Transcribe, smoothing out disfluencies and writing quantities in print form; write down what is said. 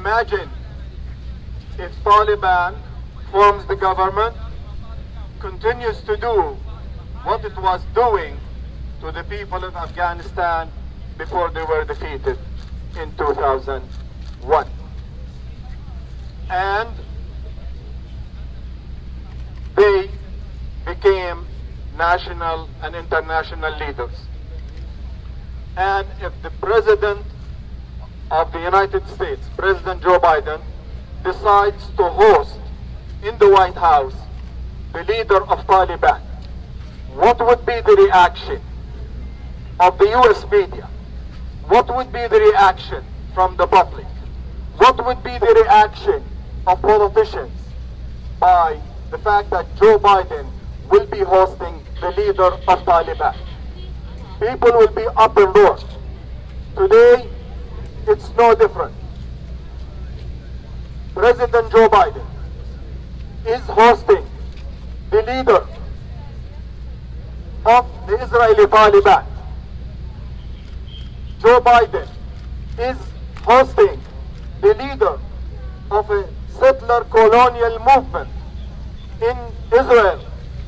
imagine if Taliban forms the government, continues to do what it was doing to the people of Afghanistan before they were defeated in 2001. And they became national and international leaders. And if the President of the United States, President Joe Biden, decides to host in the White House the leader of Taliban, what would be the reaction of the US media? What would be the reaction from the public? What would be the reaction of politicians by the fact that Joe Biden will be hosting the leader of Taliban? People will be up and roar. Today, it's no different. President Joe Biden is hosting the leader of the Israeli Taliban. Joe Biden is hosting the leader of a settler colonial movement in Israel.